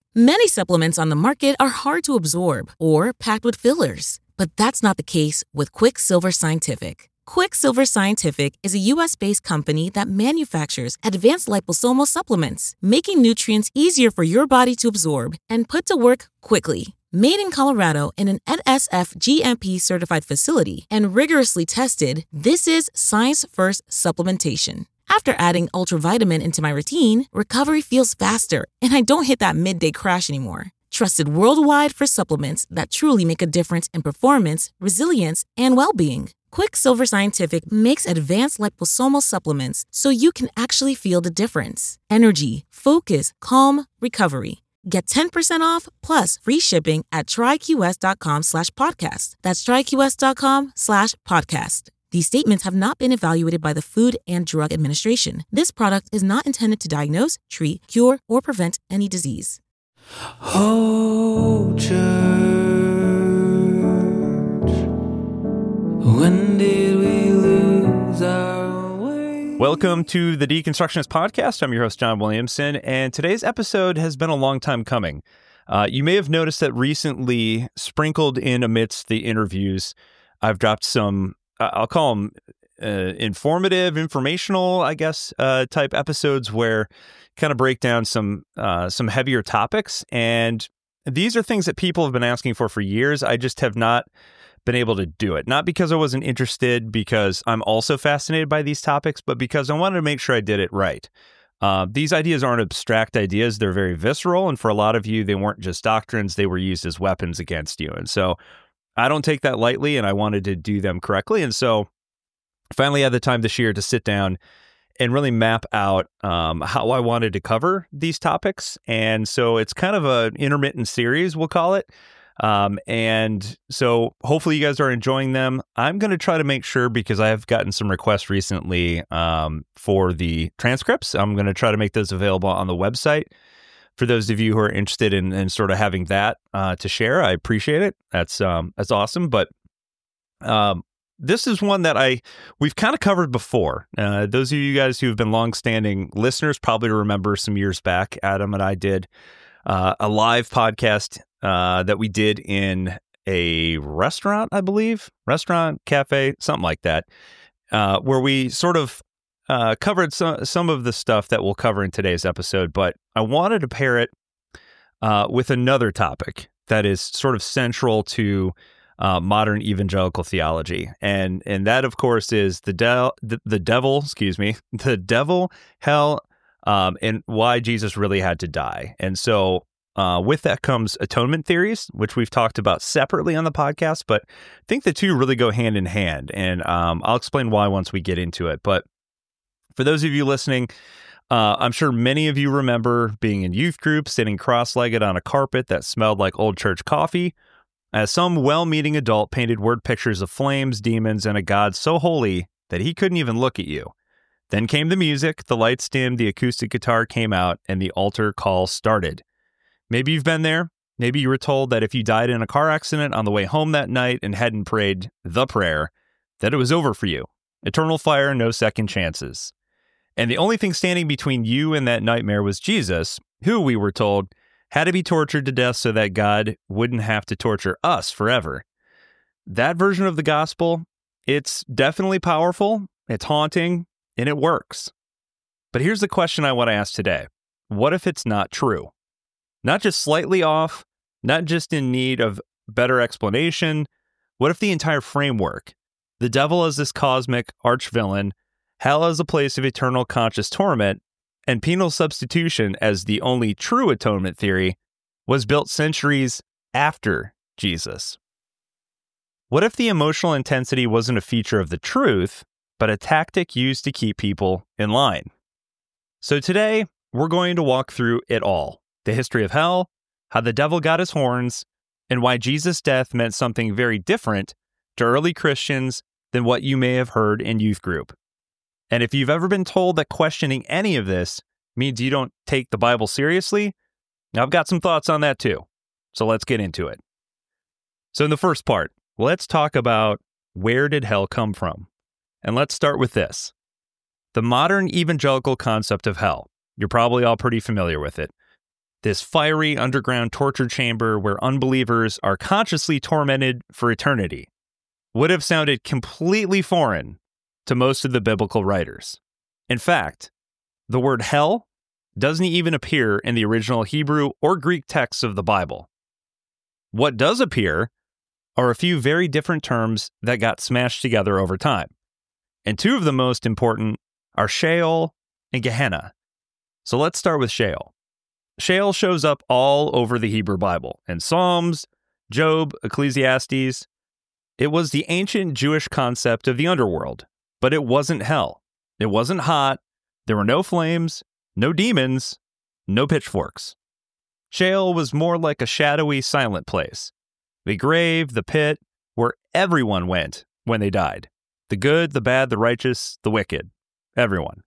Many supplements on the market are hard to absorb or packed with fillers, but that's not the case with Quicksilver Scientific. Quicksilver Scientific is a U.S.-based company that manufactures advanced liposomal supplements, making nutrients easier for your body to absorb and put to work quickly. Made in Colorado in an NSF GMP certified facility and rigorously tested, this is science-first supplementation. After adding Ultravitamin into my routine, recovery feels faster and I don't hit that midday crash anymore. Trusted worldwide for supplements that truly make a difference in performance, resilience, and well-being. Quicksilver Scientific makes advanced liposomal supplements so you can actually feel the difference. Energy, focus, calm, recovery. Get 10% off plus free shipping at tryqs.com/podcast. That's tryqs.com/podcast. These statements have not been evaluated by the Food and Drug Administration. This product is not intended to diagnose, treat, cure, or prevent any disease. Oh, church, when did we lose our way? Welcome to the Deconstructionist Podcast. I'm your host, John Williamson, and today's episode has been a long time coming. You may have noticed that recently, sprinkled in amidst the interviews, I've dropped some, I'll call them informative, informational, I guess, type episodes where kind of break down some heavier topics. And these are things that people have been asking for years. I just have not been able to do it. Not because I wasn't interested, because I'm also fascinated by these topics, but because I wanted to make sure I did it right. These ideas aren't abstract ideas. They're very visceral. And for a lot of you, they weren't just doctrines. They were used as weapons against you. And so I don't take that lightly, and I wanted to do them correctly. And so I finally had the time this year to sit down and really map out how I wanted to cover these topics. And so it's kind of an intermittent series, we'll call it. And so hopefully you guys are enjoying them. I'm going to try to make sure, because I have gotten some requests recently for the transcripts. I'm going to try to make those available on the website. For those of you who are interested in sort of having that to share, I appreciate it. That's awesome. But this is one that we've kind of covered before. Those of you guys who have been longstanding listeners probably remember some years back, Adam and I did a live podcast that we did in a restaurant, I believe, cafe, something like that, where we sort of covered some of the stuff that we'll cover in today's episode. But I wanted to pair it with another topic that is sort of central to modern evangelical theology, and that, of course, is the devil, hell, and why Jesus really had to die. And so with that comes atonement theories, which we've talked about separately on the podcast, but I think the two really go hand in hand, and I'll explain why once we get into it. But for those of you listening, I'm sure many of you remember being in youth group, sitting cross-legged on a carpet that smelled like old church coffee, as some well-meaning adult painted word pictures of flames, demons, and a God so holy that he couldn't even look at you. Then came the music, the lights dimmed, the acoustic guitar came out, and the altar call started. Maybe you've been there. Maybe you were told that if you died in a car accident on the way home that night and hadn't prayed the prayer, that it was over for you. Eternal fire, no second chances. And the only thing standing between you and that nightmare was Jesus, who, we were told, had to be tortured to death so that God wouldn't have to torture us forever. That version of the gospel, it's definitely powerful, it's haunting, and it works. But here's the question I want to ask today. What if it's not true? Not just slightly off, not just in need of better explanation. What if the entire framework, the devil as this cosmic arch-villain, hell as a place of eternal conscious torment, and penal substitution as the only true atonement theory, was built centuries after Jesus? What if the emotional intensity wasn't a feature of the truth, but a tactic used to keep people in line? So today, we're going to walk through it all. The history of hell, how the devil got his horns, and why Jesus' death meant something very different to early Christians than what you may have heard in youth group. And if you've ever been told that questioning any of this means you don't take the Bible seriously, I've got some thoughts on that too. So let's get into it. So in the first part, let's talk about where did hell come from? And let's start with this. The modern evangelical concept of hell. You're probably all pretty familiar with it. this fiery underground torture chamber where unbelievers are consciously tormented for eternity, would have sounded completely foreign to most of the biblical writers. In fact, the word hell doesn't even appear in the original Hebrew or Greek texts of the Bible. What does appear are a few very different terms that got smashed together over time. And two of the most important are Sheol and Gehenna. So let's start with Sheol. Sheol shows up all over the Hebrew Bible, in Psalms, Job, Ecclesiastes. It was the ancient Jewish concept of the underworld, but it wasn't hell. It wasn't hot. There were no flames, no demons, no pitchforks. Sheol was more like a shadowy, silent place. The grave, the pit, where everyone went when they died. The good, the bad, the righteous, the wicked. Everyone.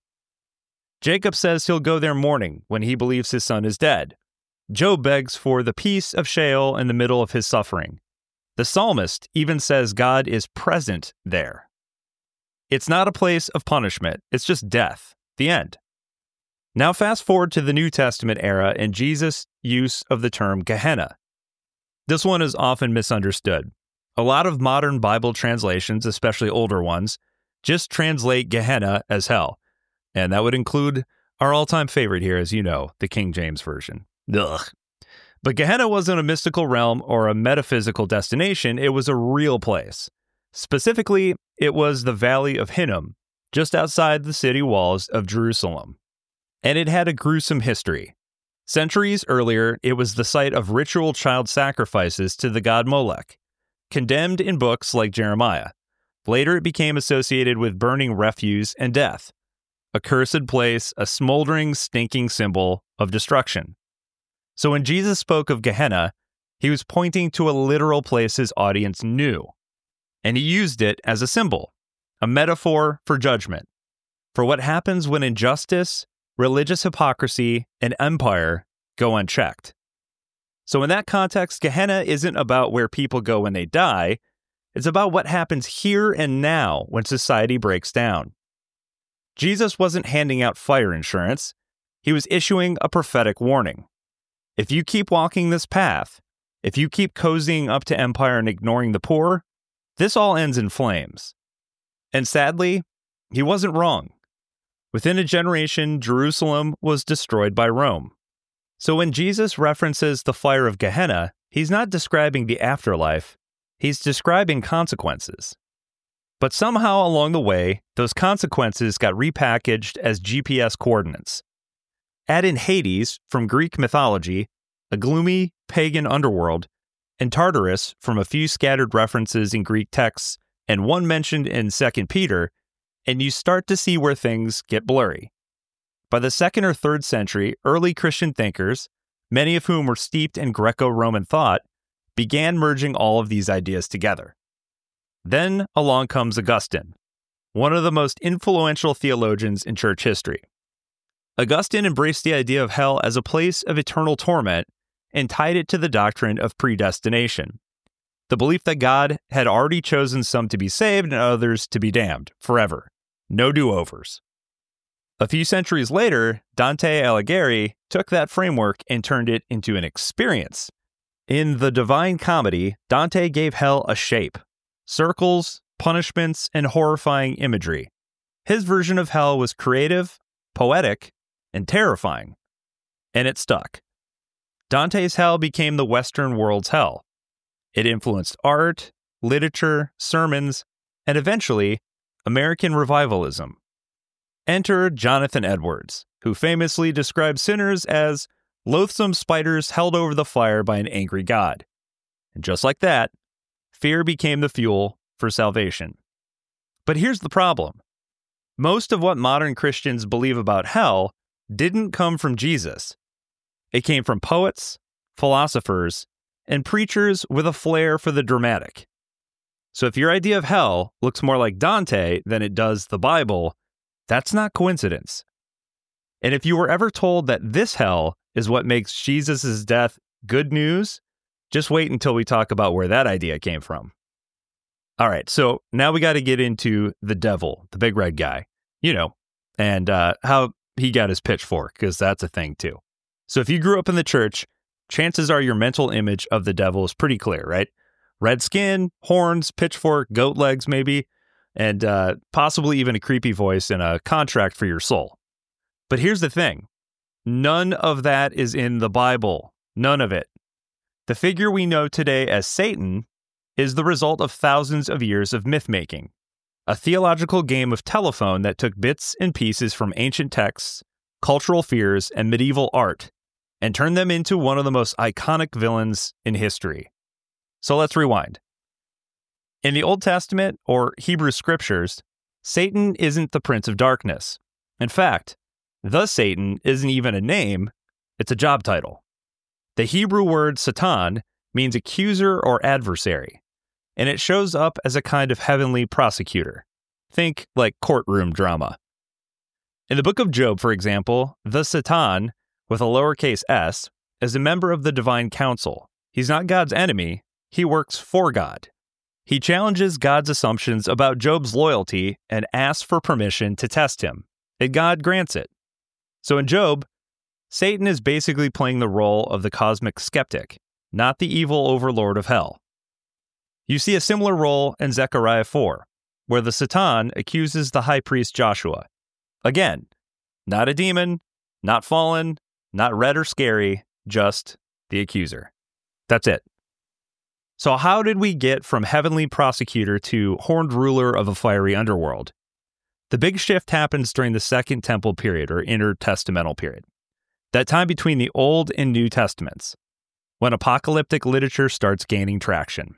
Jacob says he'll go there mourning when he believes his son is dead. Job begs for the peace of Sheol in the middle of his suffering. The psalmist even says God is present there. It's not a place of punishment, it's just death, the end. Now fast forward to the New Testament era and Jesus' use of the term Gehenna. This one is often misunderstood. A lot of modern Bible translations, especially older ones, just translate Gehenna as hell. And that would include our all-time favorite here, as you know, the King James Version. Ugh. But Gehenna wasn't a mystical realm or a metaphysical destination, it was a real place. Specifically, it was the Valley of Hinnom, just outside the city walls of Jerusalem. And it had a gruesome history. Centuries earlier, it was the site of ritual child sacrifices to the god Molech, condemned in books like Jeremiah. Later, it became associated with burning refuse and death. A cursed place, a smoldering, stinking symbol of destruction. So when Jesus spoke of Gehenna, he was pointing to a literal place his audience knew. And he used it as a symbol, a metaphor for judgment, for what happens when injustice, religious hypocrisy, and empire go unchecked. So in that context, Gehenna isn't about where people go when they die, it's about what happens here and now when society breaks down. Jesus wasn't handing out fire insurance, he was issuing a prophetic warning. If you keep walking this path, if you keep cozying up to empire and ignoring the poor, this all ends in flames. And sadly, he wasn't wrong. Within a generation, Jerusalem was destroyed by Rome. So when Jesus references the fire of Gehenna, he's not describing the afterlife, he's describing consequences. But somehow along the way, those consequences got repackaged as GPS coordinates. Add in Hades from Greek mythology, a gloomy pagan underworld, and Tartarus from a few scattered references in Greek texts and one mentioned in 2 Peter, and you start to see where things get blurry. By the 2nd or 3rd century, early Christian thinkers, many of whom were steeped in Greco-Roman thought, began merging all of these ideas together. Then along comes Augustine, one of the most influential theologians in church history. Augustine embraced the idea of hell as a place of eternal torment and tied it to the doctrine of predestination, the belief that God had already chosen some to be saved and others to be damned forever. No do-overs. A few centuries later, Dante Alighieri took that framework and turned it into an experience. In The Divine Comedy, Dante gave hell a shape. Circles, punishments, and horrifying imagery. His version of hell was creative, poetic, and terrifying. And it stuck. Dante's hell became the Western world's hell. It influenced art, literature, sermons, and eventually, American revivalism. Enter Jonathan Edwards, who famously described sinners as loathsome spiders held over the fire by an angry God. And just like that, fear became the fuel for salvation. But here's the problem. Most of what modern Christians believe about hell didn't come from Jesus. It came from poets, philosophers, and preachers with a flair for the dramatic. So if your idea of hell looks more like Dante than it does the Bible, that's not coincidence. And if you were ever told that this hell is what makes Jesus' death good news, just wait until we talk about where that idea came from. All right, so now we got to get into the devil, the big red guy, and how he got his pitchfork, because that's a thing too. So if you grew up in the church, chances are your mental image of the devil is pretty clear, right? Red skin, horns, pitchfork, goat legs maybe, and possibly even a creepy voice and a contract for your soul. But here's the thing. None of that is in the Bible. None of it. The figure we know today as Satan is the result of thousands of years of myth-making, a theological game of telephone that took bits and pieces from ancient texts, cultural fears, and medieval art, and turned them into one of the most iconic villains in history. So let's rewind. In the Old Testament, or Hebrew Scriptures, Satan isn't the prince of darkness. In fact, the Satan isn't even a name, it's a job title. The Hebrew word Satan means accuser or adversary, and it shows up as a kind of heavenly prosecutor. Think like courtroom drama. In the book of Job, for example, the Satan, with a lowercase s, is a member of the divine council. He's not God's enemy, he works for God. He challenges God's assumptions about Job's loyalty and asks for permission to test him, and God grants it. So in Job, Satan is basically playing the role of the cosmic skeptic, not the evil overlord of hell. You see a similar role in Zechariah 4, where the Satan accuses the high priest Joshua. Again, not a demon, not fallen, not red or scary, just the accuser. That's it. So how did we get from heavenly prosecutor to horned ruler of a fiery underworld? The big shift happens during the Second Temple period, or intertestamental period. That time between the Old and New Testaments, when apocalyptic literature starts gaining traction.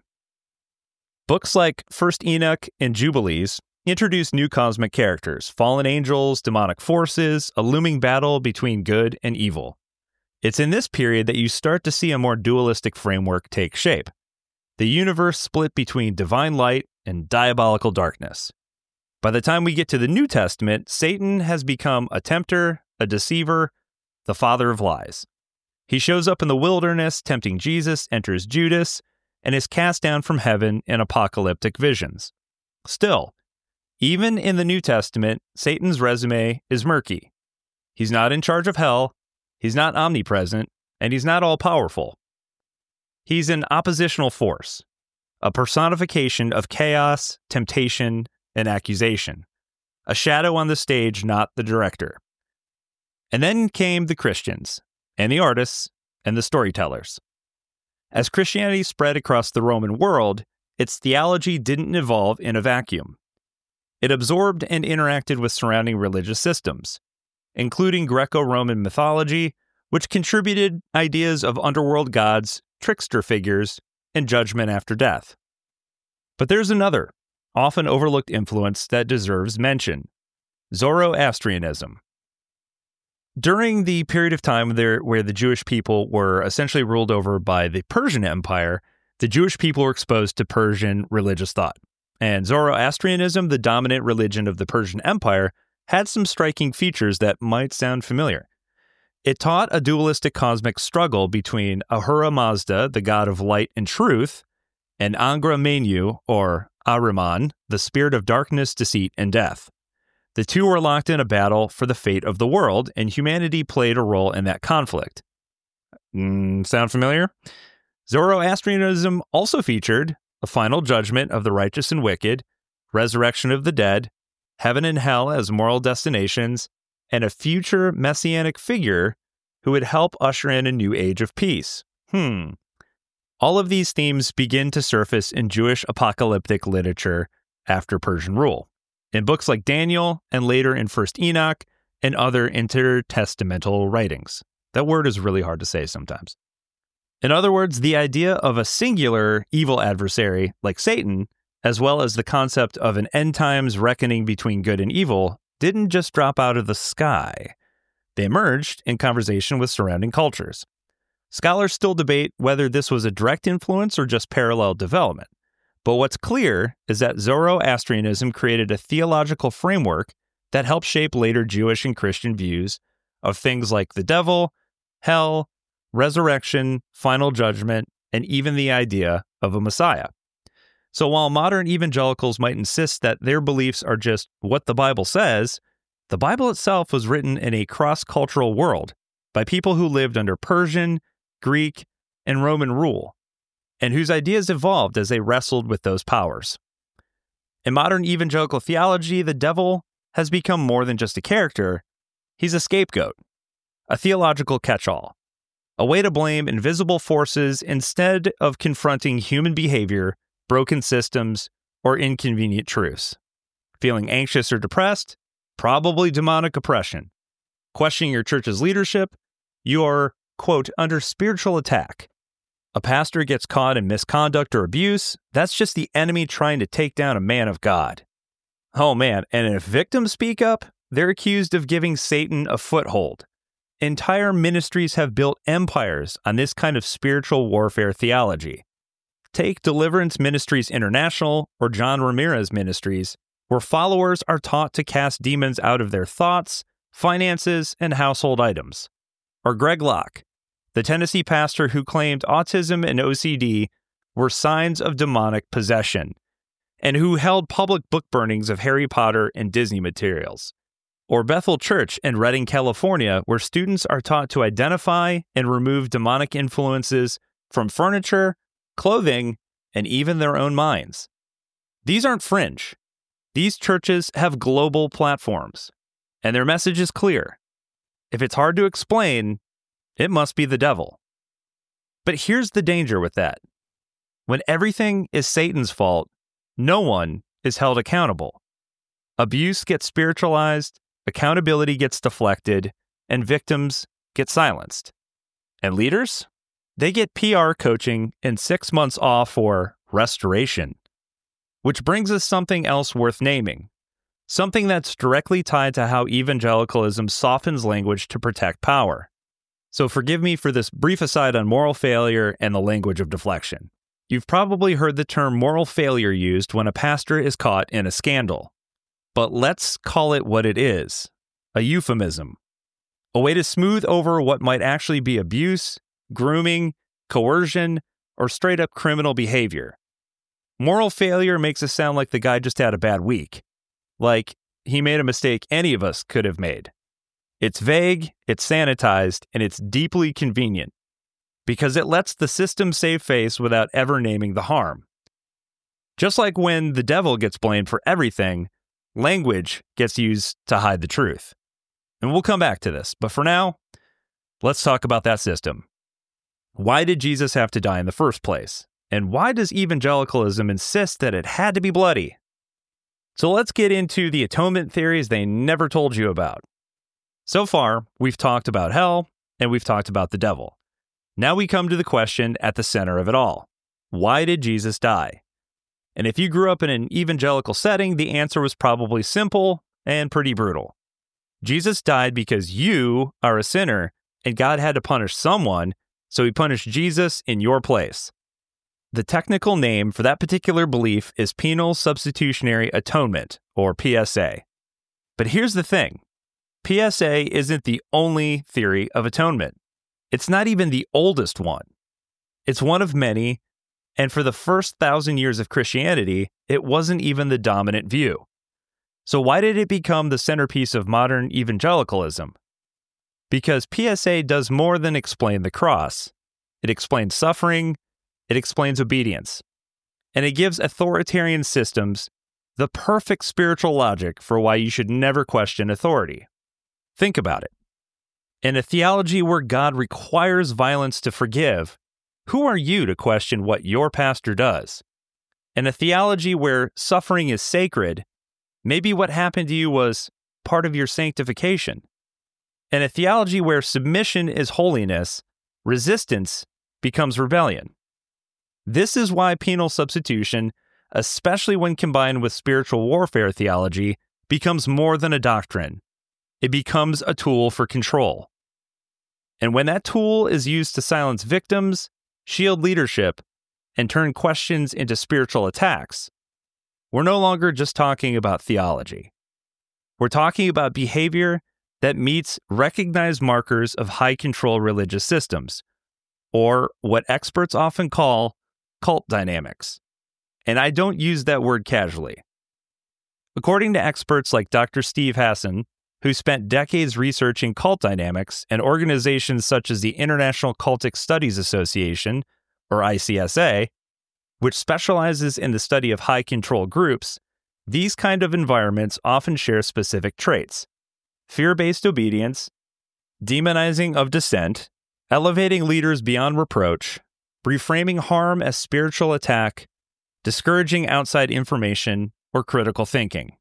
Books like First Enoch and Jubilees introduce new cosmic characters, fallen angels, demonic forces, a looming battle between good and evil. It's in this period that you start to see a more dualistic framework take shape. The universe split between divine light and diabolical darkness. By the time we get to the New Testament, Satan has become a tempter, a deceiver, the father of lies. He shows up in the wilderness, tempting Jesus, enters Judas, and is cast down from heaven in apocalyptic visions. Still, even in the New Testament, Satan's resume is murky. He's not in charge of hell, he's not omnipresent, and he's not all-powerful. He's an oppositional force, a personification of chaos, temptation, and accusation, a shadow on the stage, not the director. And then came the Christians, and the artists, and the storytellers. As Christianity spread across the Roman world, its theology didn't evolve in a vacuum. It absorbed and interacted with surrounding religious systems, including Greco-Roman mythology, which contributed ideas of underworld gods, trickster figures, and judgment after death. But there's another, often overlooked influence that deserves mention: Zoroastrianism. During the period of time where the Jewish people were essentially ruled over by the Persian Empire, the Jewish people were exposed to Persian religious thought. And Zoroastrianism, the dominant religion of the Persian Empire, had some striking features that might sound familiar. It taught a dualistic cosmic struggle between Ahura Mazda, the god of light and truth, and Angra Mainyu, or Ahriman, the spirit of darkness, deceit, and death. The two were locked in a battle for the fate of the world, and humanity played a role in that conflict. Sound familiar? Zoroastrianism also featured a final judgment of the righteous and wicked, resurrection of the dead, heaven and hell as moral destinations, and a future messianic figure who would help usher in a new age of peace. All of these themes begin to surface in Jewish apocalyptic literature after Persian rule, in books like Daniel and later in First Enoch and other intertestamental writings. That word is really hard to say sometimes. In other words, the idea of a singular evil adversary like Satan, as well as the concept of an end times reckoning between good and evil, didn't just drop out of the sky. They emerged in conversation with surrounding cultures. Scholars still debate whether this was a direct influence or just parallel development. But what's clear is that Zoroastrianism created a theological framework that helped shape later Jewish and Christian views of things like the devil, hell, resurrection, final judgment, and even the idea of a Messiah. So while modern evangelicals might insist that their beliefs are just what the Bible says, the Bible itself was written in a cross-cultural world, by people who lived under Persian, Greek, and Roman rule, and whose ideas evolved as they wrestled with those powers. In modern evangelical theology, the devil has become more than just a character. He's a scapegoat, a theological catch-all, a way to blame invisible forces instead of confronting human behavior, broken systems, or inconvenient truths. Feeling anxious or depressed? Probably demonic oppression. Questioning your church's leadership? You're, quote, under spiritual attack. A pastor gets caught in misconduct or abuse? That's just the enemy trying to take down a man of God. Oh man, and if victims speak up, they're accused of giving Satan a foothold. Entire ministries have built empires on this kind of spiritual warfare theology. Take Deliverance Ministries International or John Ramirez Ministries, where followers are taught to cast demons out of their thoughts, finances, and household items. Or Greg Locke, the Tennessee pastor who claimed autism and OCD were signs of demonic possession, and who held public book burnings of Harry Potter and Disney materials. Or Bethel Church in Redding, California, where students are taught to identify and remove demonic influences from furniture, clothing, and even their own minds. These aren't fringe. These churches have global platforms, and their message is clear. If it's hard to explain, it must be the devil. But here's the danger with that. When everything is Satan's fault, no one is held accountable. Abuse gets spiritualized, accountability gets deflected, and victims get silenced. And leaders? They get PR coaching and 6 months off for restoration. Which brings us something else worth naming. Something that's directly tied to how evangelicalism softens language to protect power. So forgive me for this brief aside on moral failure and the language of deflection. You've probably heard the term moral failure used when a pastor is caught in a scandal. But let's call it what it is, a euphemism. A way to smooth over what might actually be abuse, grooming, coercion, or straight-up criminal behavior. Moral failure makes it sound like the guy just had a bad week. Like he made a mistake any of us could have made. It's vague, it's sanitized, and it's deeply convenient because it lets the system save face without ever naming the harm. Just like when the devil gets blamed for everything, language gets used to hide the truth. And we'll come back to this, but for now, let's talk about that system. Why did Jesus have to die in the first place? And why does evangelicalism insist that it had to be bloody? So let's get into the atonement theories they never told you about. So far, we've talked about hell, and we've talked about the devil. Now we come to the question at the center of it all. Why did Jesus die? And if you grew up in an evangelical setting, the answer was probably simple and pretty brutal. Jesus died because you are a sinner, and God had to punish someone, so he punished Jesus in your place. The technical name for that particular belief is penal substitutionary atonement, or PSA. But here's the thing. PSA isn't the only theory of atonement. It's not even the oldest one. It's one of many, and for the first 1,000 years of Christianity, it wasn't even the dominant view. So why did it become the centerpiece of modern evangelicalism? Because PSA does more than explain the cross. It explains suffering, it explains obedience, and it gives authoritarian systems the perfect spiritual logic for why you should never question authority. Think about it. In a theology where God requires violence to forgive, who are you to question what your pastor does? In a theology where suffering is sacred, maybe what happened to you was part of your sanctification. In a theology where submission is holiness, resistance becomes rebellion. This is why penal substitution, especially when combined with spiritual warfare theology, becomes more than a doctrine. It becomes a tool for control. And when that tool is used to silence victims, shield leadership, and turn questions into spiritual attacks, we're no longer just talking about theology. We're talking about behavior that meets recognized markers of high-control religious systems, or what experts often call cult dynamics. And I don't use that word casually. According to experts like Dr. Steve Hassan, who spent decades researching cult dynamics, and organizations such as the International Cultic Studies Association, or ICSA, which specializes in the study of high-control groups, these kind of environments often share specific traits: fear-based obedience, demonizing of dissent, elevating leaders beyond reproach, reframing harm as spiritual attack, discouraging outside information, or critical thinking.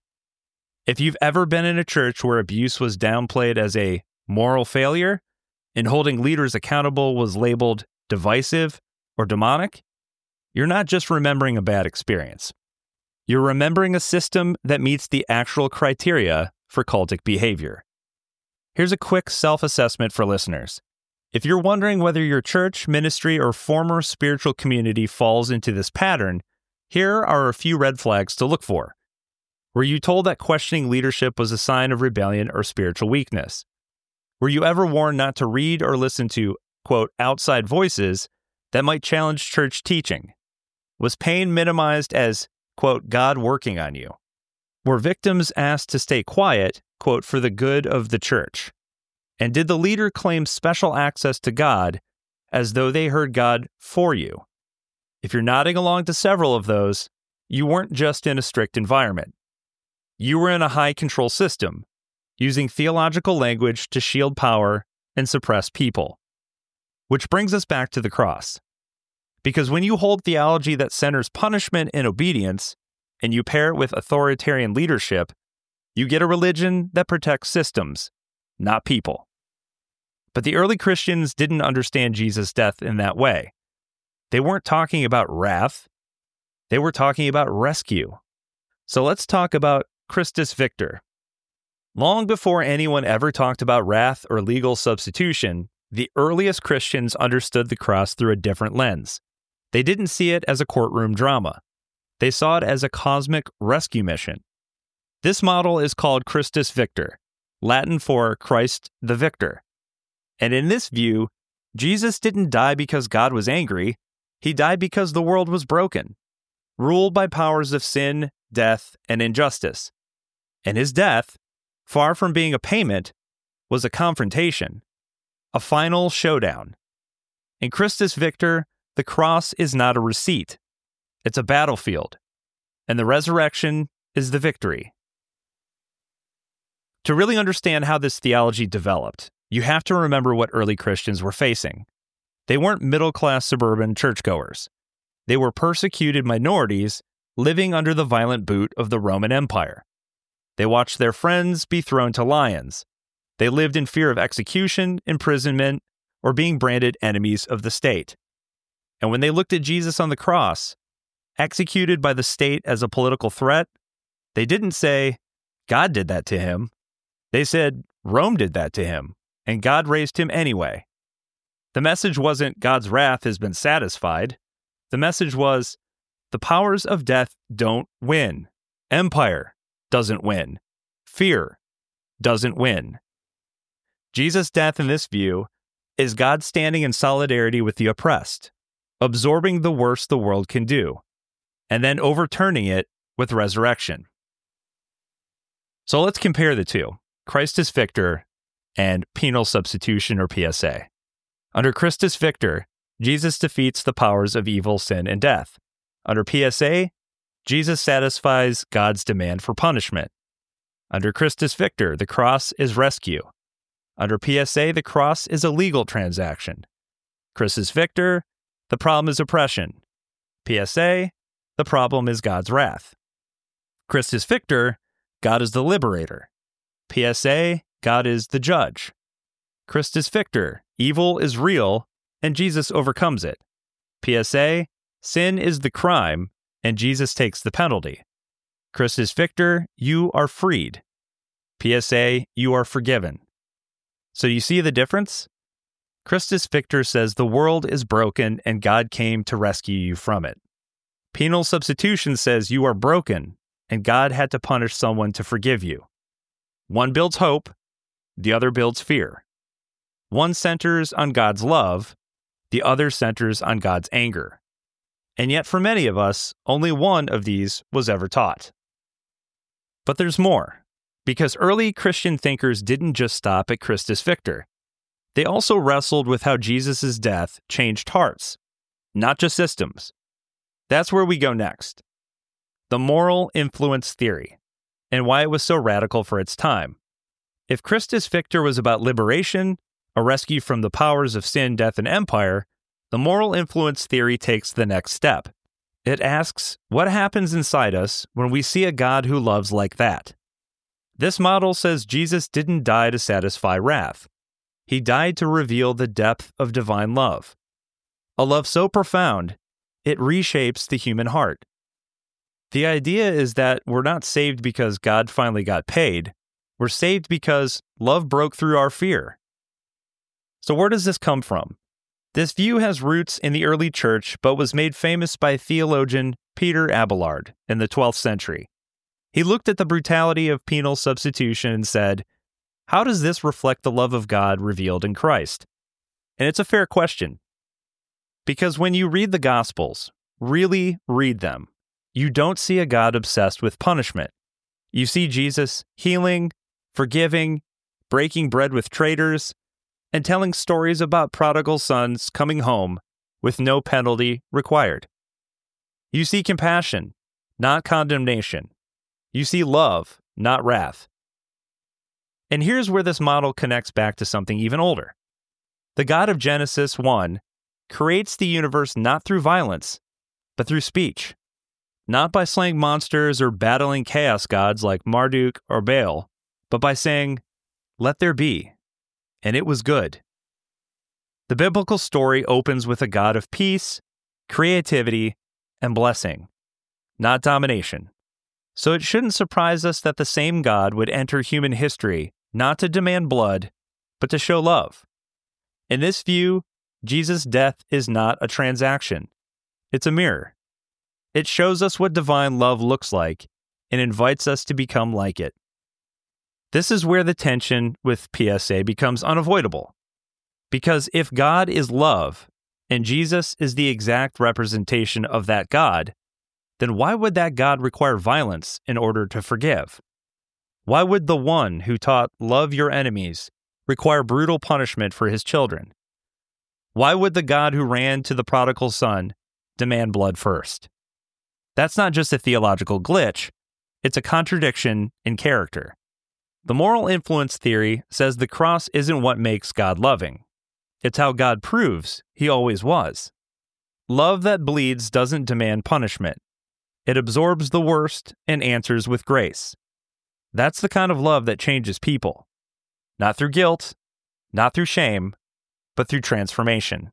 If you've ever been in a church where abuse was downplayed as a moral failure and holding leaders accountable was labeled divisive or demonic, you're not just remembering a bad experience. You're remembering a system that meets the actual criteria for cultic behavior. Here's a quick self-assessment for listeners. If you're wondering whether your church, ministry, or former spiritual community falls into this pattern, here are a few red flags to look for. Were you told that questioning leadership was a sign of rebellion or spiritual weakness? Were you ever warned not to read or listen to, quote, outside voices that might challenge church teaching? Was pain minimized as, quote, God working on you? Were victims asked to stay quiet, quote, for the good of the church? And did the leader claim special access to God as though they heard God for you? If you're nodding along to several of those, you weren't just in a strict environment. You were in a high-control system, using theological language to shield power and suppress people. Which brings us back to the cross. Because when you hold theology that centers punishment and obedience, and you pair it with authoritarian leadership, you get a religion that protects systems, not people. But the early Christians didn't understand Jesus' death in that way. They weren't talking about wrath. They were talking about rescue. So let's talk about Christus Victor. Long before anyone ever talked about wrath or legal substitution, the earliest Christians understood the cross through a different lens. They didn't see it as a courtroom drama. They saw it as a cosmic rescue mission. This model is called Christus Victor, Latin for Christ the Victor. And in this view, Jesus didn't die because God was angry. He died because the world was broken, ruled by powers of sin, death, and injustice. And his death, far from being a payment, was a confrontation, a final showdown. In Christus Victor, the cross is not a receipt. It's a battlefield, and the resurrection is the victory. To really understand how this theology developed, you have to remember what early Christians were facing. They weren't middle-class suburban churchgoers. They were persecuted minorities living under the violent boot of the Roman Empire. They watched their friends be thrown to lions. They lived in fear of execution, imprisonment, or being branded enemies of the state. And when they looked at Jesus on the cross, executed by the state as a political threat, they didn't say, God did that to him. They said, Rome did that to him, and God raised him anyway. The message wasn't God's wrath has been satisfied. The message was, the powers of death don't win. Empire doesn't win. Fear doesn't win. Jesus' death in this view is God standing in solidarity with the oppressed, absorbing the worst the world can do, and then overturning it with resurrection. So let's compare the two, Christus Victor and penal substitution or PSA. Under Christus Victor, Jesus defeats the powers of evil, sin, and death. Under PSA, Jesus satisfies God's demand for punishment. Under Christus Victor, the cross is rescue. Under PSA, the cross is a legal transaction. Christus Victor, the problem is oppression. PSA, the problem is God's wrath. Christus Victor, God is the liberator. PSA, God is the judge. Christus Victor, evil is real, and Jesus overcomes it. PSA, sin is the crime, and Jesus takes the penalty. Christus Victor, you are freed. PSA, you are forgiven. So you see the difference? Christus Victor says the world is broken and God came to rescue you from it. Penal substitution says you are broken and God had to punish someone to forgive you. One builds hope, the other builds fear. One centers on God's love, the other centers on God's anger. And yet for many of us, only one of these was ever taught. But there's more. Because early Christian thinkers didn't just stop at Christus Victor. They also wrestled with how Jesus' death changed hearts, not just systems. That's where we go next. The moral influence theory, and why it was so radical for its time. If Christus Victor was about liberation, a rescue from the powers of sin, death, and empire, the moral influence theory takes the next step. It asks, what happens inside us when we see a God who loves like that? This model says Jesus didn't die to satisfy wrath. He died to reveal the depth of divine love. A love so profound, it reshapes the human heart. The idea is that we're not saved because God finally got paid. We're saved because love broke through our fear. So where does this come from? This view has roots in the early church, but was made famous by theologian Peter Abelard in the 12th century. He looked at the brutality of penal substitution and said, how does this reflect the love of God revealed in Christ? And it's a fair question. Because when you read the Gospels, really read them, you don't see a God obsessed with punishment. You see Jesus healing, forgiving, breaking bread with traitors, and telling stories about prodigal sons coming home with no penalty required. You see compassion, not condemnation. You see love, not wrath. And here's where this model connects back to something even older. The God of Genesis 1 creates the universe not through violence, but through speech. Not by slaying monsters or battling chaos gods like Marduk or Baal, but by saying, let there be. And it was good. The biblical story opens with a God of peace, creativity, and blessing, not domination. So it shouldn't surprise us that the same God would enter human history not to demand blood, but to show love. In this view, Jesus' death is not a transaction. It's a mirror. It shows us what divine love looks like and invites us to become like it. This is where the tension with PSA becomes unavoidable. Because if God is love, and Jesus is the exact representation of that God, then why would that God require violence in order to forgive? Why would the one who taught love your enemies require brutal punishment for his children? Why would the God who ran to the prodigal son demand blood first? That's not just a theological glitch, it's a contradiction in character. The moral influence theory says the cross isn't what makes God loving. It's how God proves he always was. Love that bleeds doesn't demand punishment. It absorbs the worst and answers with grace. That's the kind of love that changes people. Not through guilt, not through shame, but through transformation.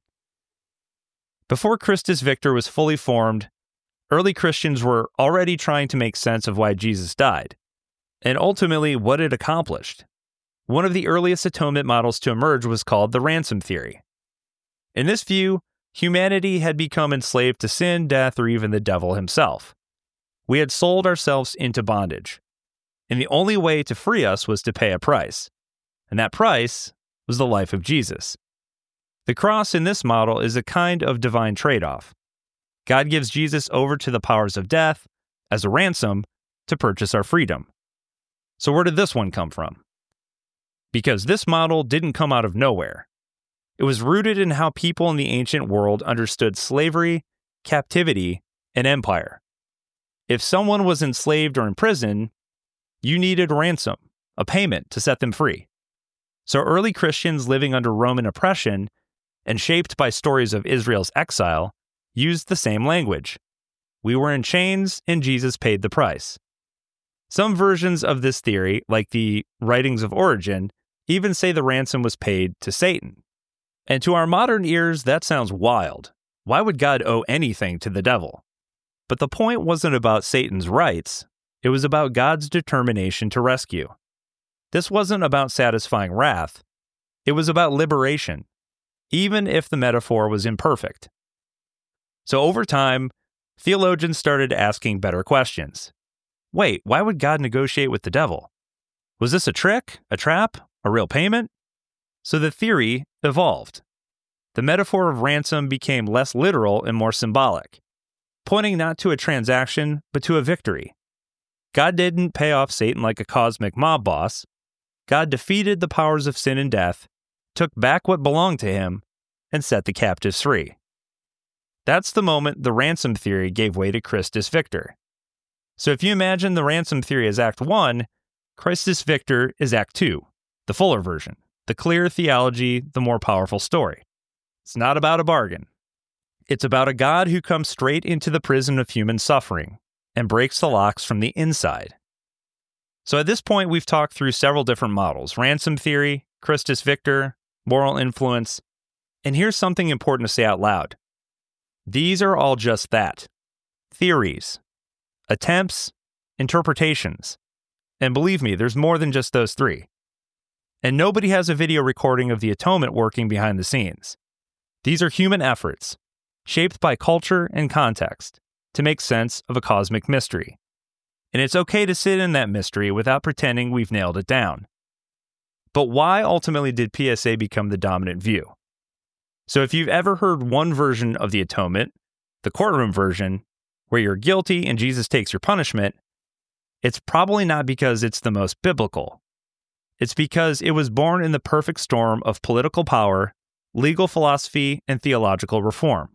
Before Christus Victor was fully formed, early Christians were already trying to make sense of why Jesus died, and ultimately what it accomplished. One of the earliest atonement models to emerge was called the ransom theory. In this view, humanity had become enslaved to sin, death, or even the devil himself. We had sold ourselves into bondage, and the only way to free us was to pay a price, and that price was the life of Jesus. The cross in this model is a kind of divine trade-off. God gives Jesus over to the powers of death as a ransom to purchase our freedom. So where did this one come from? Because this model didn't come out of nowhere. It was rooted in how people in the ancient world understood slavery, captivity, and empire. If someone was enslaved or in prison, you needed ransom, a payment to set them free. So early Christians living under Roman oppression and shaped by stories of Israel's exile used the same language. We were in chains and Jesus paid the price. Some versions of this theory, like the writings of Origen, even say the ransom was paid to Satan. And to our modern ears, that sounds wild. Why would God owe anything to the devil? But the point wasn't about Satan's rights. It was about God's determination to rescue. This wasn't about satisfying wrath. It was about liberation, even if the metaphor was imperfect. So over time, theologians started asking better questions. Wait, why would God negotiate with the devil? Was this a trick, a trap, a real payment? So the theory evolved. The metaphor of ransom became less literal and more symbolic, pointing not to a transaction, but to a victory. God didn't pay off Satan like a cosmic mob boss. God defeated the powers of sin and death, took back what belonged to him, and set the captives free. That's the moment the ransom theory gave way to Christus Victor. So if you imagine the ransom theory as Act 1, Christus Victor is Act 2, the fuller version, the clearer theology, the more powerful story. It's not about a bargain. It's about a God who comes straight into the prison of human suffering and breaks the locks from the inside. So at this point, we've talked through several different models: ransom theory, Christus Victor, moral influence, and here's something important to say out loud. These are all just that: theories, attempts, interpretations. And believe me, there's more than just those three. And nobody has a video recording of the atonement working behind the scenes. These are human efforts, shaped by culture and context, to make sense of a cosmic mystery. And it's okay to sit in that mystery without pretending we've nailed it down. But why ultimately did PSA become the dominant view? So if you've ever heard one version of the atonement, the courtroom version, where you're guilty and Jesus takes your punishment, it's probably not because it's the most biblical. It's because it was born in the perfect storm of political power, legal philosophy, and theological reform.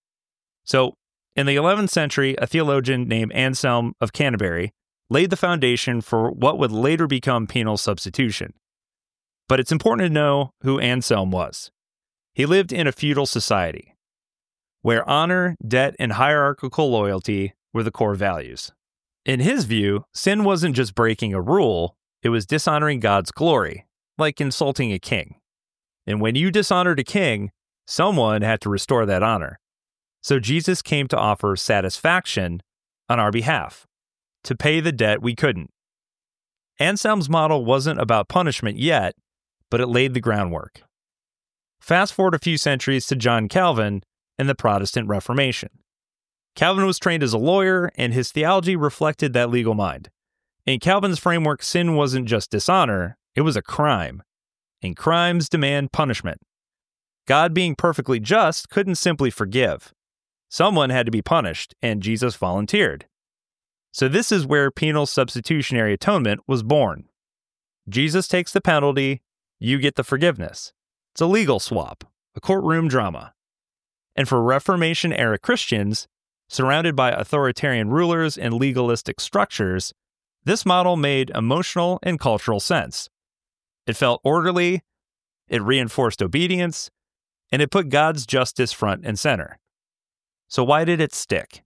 So, in the 11th century, a theologian named Anselm of Canterbury laid the foundation for what would later become penal substitution. But it's important to know who Anselm was. He lived in a feudal society, where honor, debt, and hierarchical loyalty were the core values. In his view, sin wasn't just breaking a rule, it was dishonoring God's glory, like insulting a king. And when you dishonored a king, someone had to restore that honor. So Jesus came to offer satisfaction on our behalf, to pay the debt we couldn't. Anselm's model wasn't about punishment yet, but it laid the groundwork. Fast forward a few centuries to John Calvin and the Protestant Reformation. Calvin was trained as a lawyer, and his theology reflected that legal mind. In Calvin's framework, sin wasn't just dishonor, it was a crime. And crimes demand punishment. God, being perfectly just, couldn't simply forgive. Someone had to be punished, and Jesus volunteered. So this is where penal substitutionary atonement was born. Jesus takes the penalty, you get the forgiveness. It's a legal swap, a courtroom drama. And for Reformation-era Christians, surrounded by authoritarian rulers and legalistic structures, this model made emotional and cultural sense. It felt orderly, it reinforced obedience, and it put God's justice front and center. So why did it stick?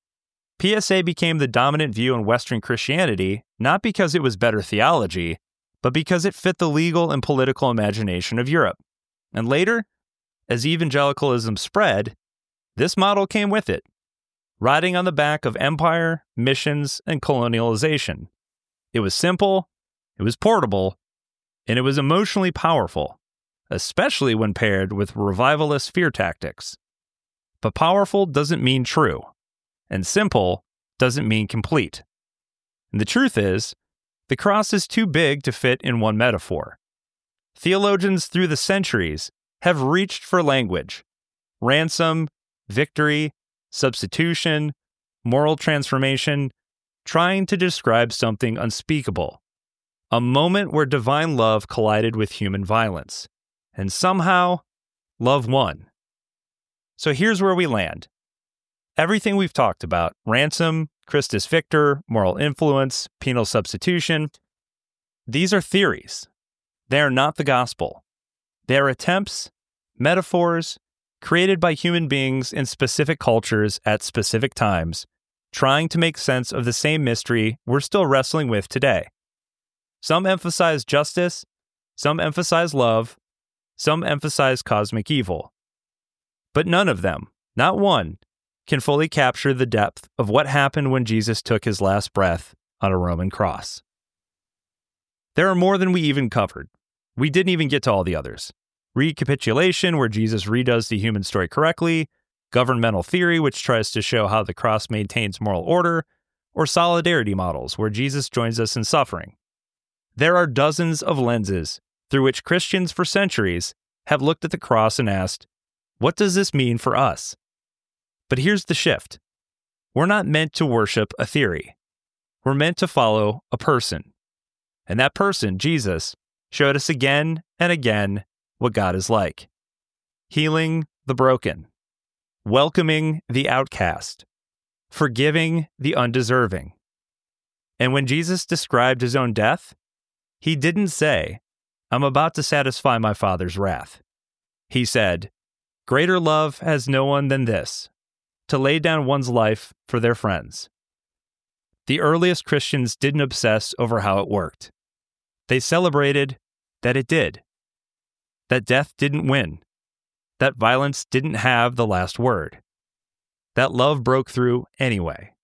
PSA became the dominant view in Western Christianity not because it was better theology, but because it fit the legal and political imagination of Europe. And later, as evangelicalism spread, this model came with it, riding on the back of empire, missions, and colonialization. It was simple, it was portable, and it was emotionally powerful, especially when paired with revivalist fear tactics. But powerful doesn't mean true, and simple doesn't mean complete. And the truth is, the cross is too big to fit in one metaphor. Theologians through the centuries have reached for language: ransom, victory, substitution, moral transformation, trying to describe something unspeakable. A moment where divine love collided with human violence. And somehow, love won. So here's where we land. Everything we've talked about, ransom, Christus Victor, moral influence, penal substitution, these are theories. They are not the gospel. They are attempts, metaphors, created by human beings in specific cultures at specific times, trying to make sense of the same mystery we're still wrestling with today. Some emphasize justice, some emphasize love, some emphasize cosmic evil. But none of them, not one, can fully capture the depth of what happened when Jesus took his last breath on a Roman cross. There are more than we even covered. We didn't even get to all the others. Recapitulation, where Jesus redoes the human story correctly, governmental theory, which tries to show how the cross maintains moral order, or solidarity models, where Jesus joins us in suffering. There are dozens of lenses through which Christians for centuries have looked at the cross and asked, what does this mean for us? But here's the shift. We're not meant to worship a theory. We're meant to follow a person. And that person, Jesus, showed us again and again what God is like. Healing the broken, welcoming the outcast, forgiving the undeserving. And when Jesus described his own death, he didn't say, "I'm about to satisfy my Father's wrath." He said, "Greater love has no one than this, to lay down one's life for their friends." The earliest Christians didn't obsess over how it worked. They celebrated that it did, that death didn't win, that violence didn't have the last word, that love broke through anyway.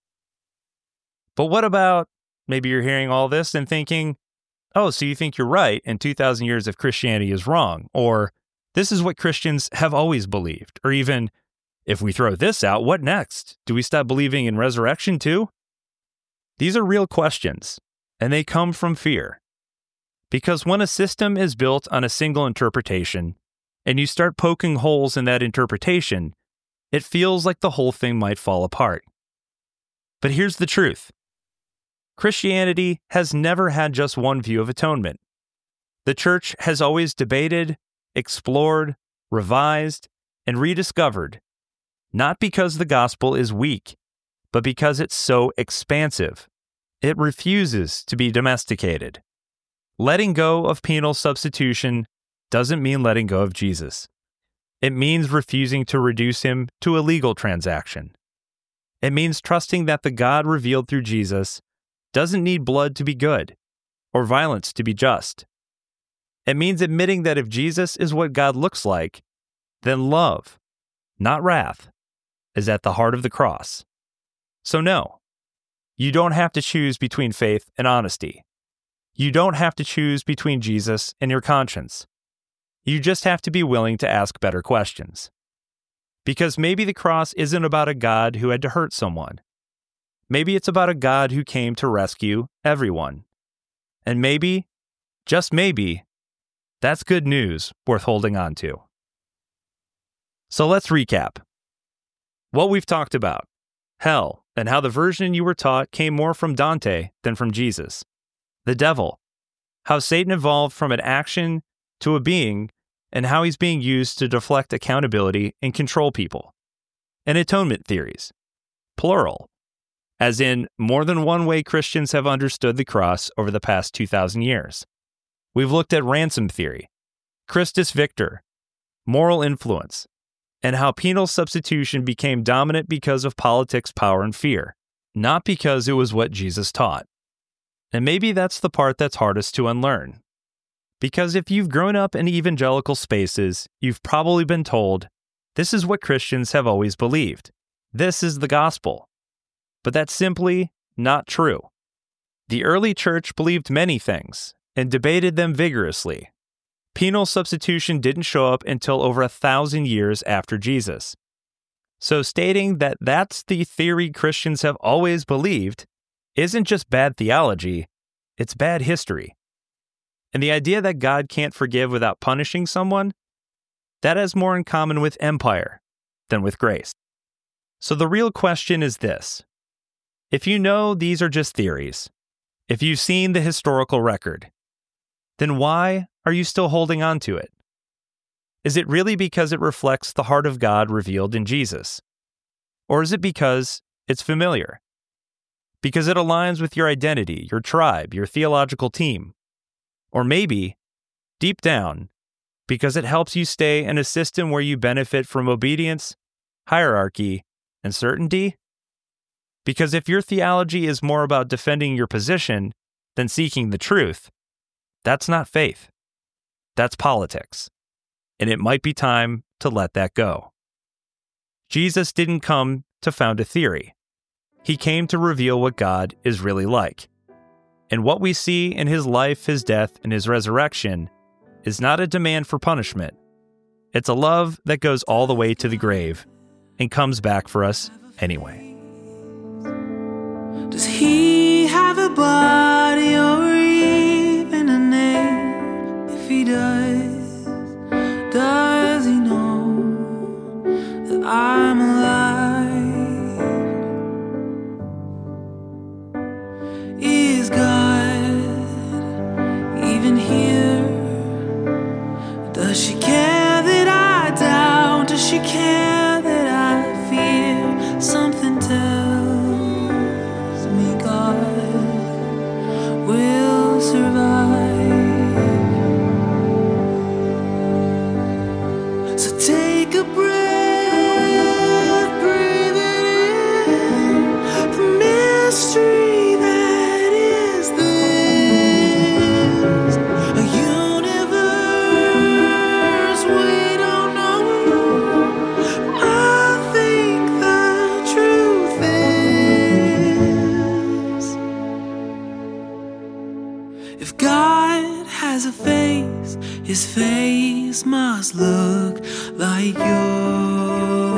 But what about, maybe you're hearing all this and thinking, oh, so you think you're right and 2,000 years of Christianity is wrong, or this is what Christians have always believed, or even, if we throw this out, what next? Do we stop believing in resurrection too? These are real questions, and they come from fear. Because when a system is built on a single interpretation, and you start poking holes in that interpretation, it feels like the whole thing might fall apart. But here's the truth. Christianity has never had just one view of atonement. The church has always debated, explored, revised, and rediscovered, not because the gospel is weak, but because it's so expansive. It refuses to be domesticated. Letting go of penal substitution doesn't mean letting go of Jesus. It means refusing to reduce him to a legal transaction. It means trusting that the God revealed through Jesus doesn't need blood to be good, or violence to be just. It means admitting that if Jesus is what God looks like, then love, not wrath, is at the heart of the cross. So no, you don't have to choose between faith and honesty. You don't have to choose between Jesus and your conscience. You just have to be willing to ask better questions. Because maybe the cross isn't about a God who had to hurt someone. Maybe it's about a God who came to rescue everyone. And maybe, just maybe, that's good news worth holding on to. So let's recap. What we've talked about: hell, and how the version you were taught came more from Dante than from Jesus. The devil, how Satan evolved from an action to a being, and how he's being used to deflect accountability and control people. And atonement theories, plural, as in more than one way Christians have understood the cross over the past 2,000 years. We've looked at ransom theory, Christus Victor, moral influence, and how penal substitution became dominant because of politics, power, and fear, not because it was what Jesus taught. And maybe that's the part that's hardest to unlearn. Because if you've grown up in evangelical spaces, you've probably been told, this is what Christians have always believed. This is the gospel. But that's simply not true. The early church believed many things and debated them vigorously. Penal substitution didn't show up until over 1,000 years after Jesus. So stating that that's the theory Christians have always believed isn't just bad theology, it's bad history. And the idea that God can't forgive without punishing someone, that has more in common with empire than with grace. So the real question is this: if you know these are just theories, if you've seen the historical record, then why are you still holding on to it? Is it really because it reflects the heart of God revealed in Jesus? Or is it because it's familiar? Because it aligns with your identity, your tribe, your theological team? Or maybe, deep down, because it helps you stay in a system where you benefit from obedience, hierarchy, and certainty? Because if your theology is more about defending your position than seeking the truth, that's not faith. That's politics. And it might be time to let that go. Jesus didn't come to found a theory. He came to reveal what God is really like. And what we see in his life, his death, and his resurrection is not a demand for punishment. It's a love that goes all the way to the grave and comes back for us anyway. Does he have a body or even a name? If he does he know that I'm alive? must look like yours.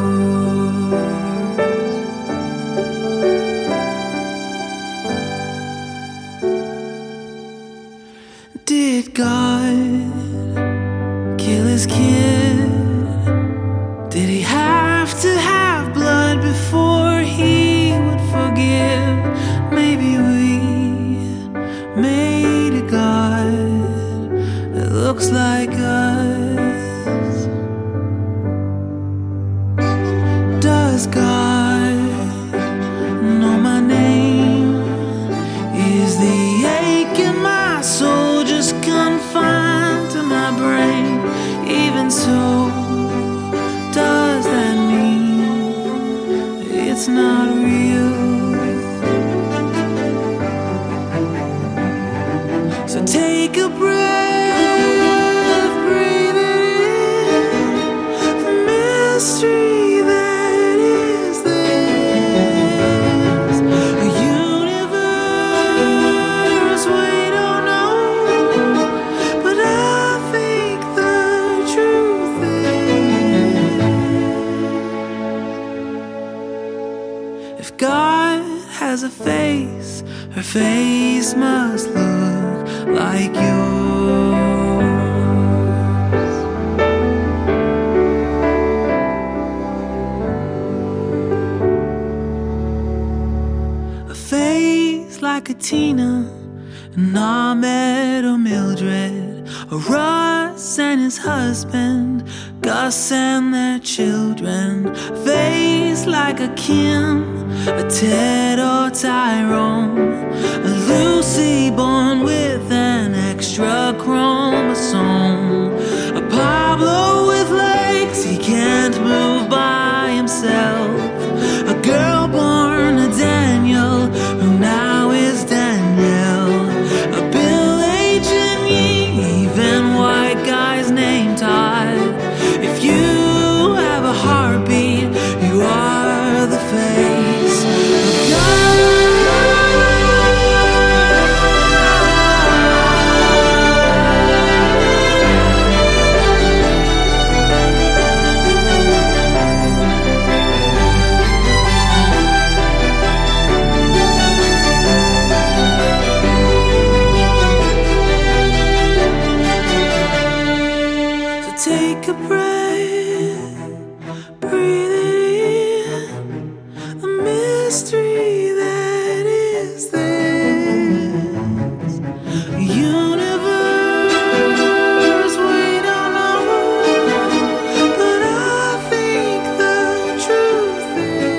Did God kill his kid? Did he have to have blood before he would forgive? Maybe we made a God that looks like us. Does God know my name? Is the ache in my soul just confined to my brain? Even so, does that mean it's not real? So take a breath, breathe it in, the mystery that is this, a universe we don't know, but I think the truth is, if God has a face, her face must look like yours. A face like a Tina, an Ahmed or Mildred, a Russ and his husband, Gus and their children. A face like a Kim, a Ted or Tyrone, a Lucy born with an extra chromosome, a Pablo with legs he can't move by himself, a girl born a Daniel who now is Danielle, a Bill H. and even white guy's name Todd. If you have a heartbeat, you are the face of God. So take a breath, breathe it in, the mystery that is this, a universe we don't know, but I think the truth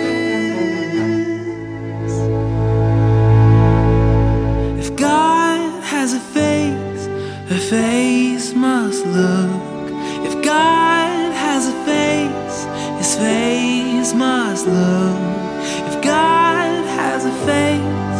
is, if God has a face, her face must look. If God has a face, his face must look. If God has a face,